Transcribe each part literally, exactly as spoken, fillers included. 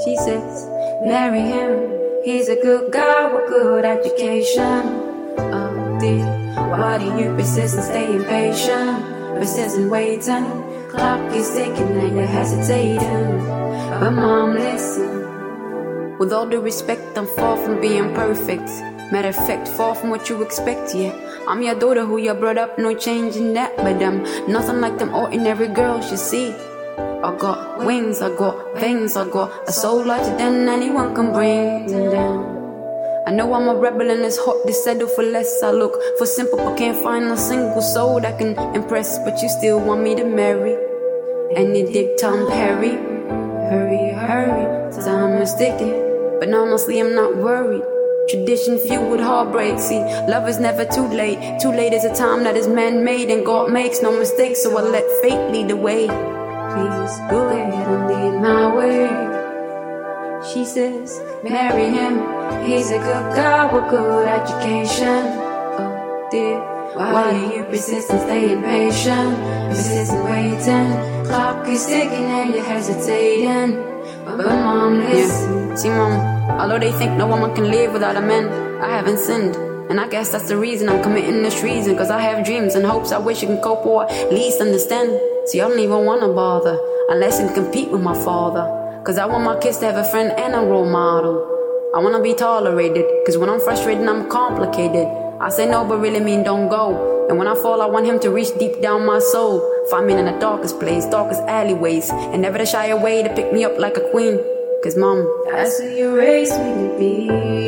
She says, marry him. He's a good guy with good education. Oh dear, why do you persist and stay impatient? Persist and waiting. Clock is ticking and you're hesitating. But mom, listen. With all due respect, I'm far from being perfect. Matter of fact, far from what you expect, yeah. I'm your daughter who you brought up, no change in that. But I'm nothing like them ordinary girls, you see. I got wings, I got veins, I got a soul larger than anyone can bring down. I know I'm a rebel and it's hard to settle for less. I look for simple but can't find a single soul that can impress. But you still want me to marry. And you dig Tom Perry. Hurry, hurry, time is ticking. But honestly I'm not worried. Tradition fueled with heartbreak. See, love is never too late. Too late is a time that is man-made and God makes no mistakes. So I let fate lead the way. Please go ahead and lead my way. She says, marry him. He's a good guy with good education. Oh dear, why do you persist and stay impatient? Persist and waiting. Clock is ticking and you're hesitating. But mom, listen. Yeah. See mom, although they think no woman can live without a man, I haven't sinned. And I guess that's the reason I'm committing this treason. Cause I have dreams and hopes I wish you can cope or at least understand. See, I don't even wanna bother unless I can compete with my father. Cause I want my kids to have a friend and a role model. I wanna be tolerated, cause when I'm frustrated I'm complicated. I say no but really mean don't go. And when I fall I want him to reach deep down my soul. Find me in the darkest place, darkest alleyways, and never to shy away to pick me up like a queen. Cause mom, that's who you raised me to be.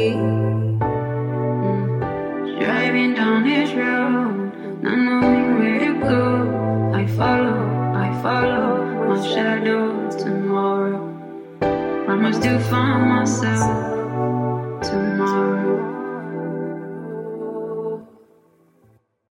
mm. Driving down this road, not knowing where to go. I follow, I follow my shadow tomorrow. I must do find myself.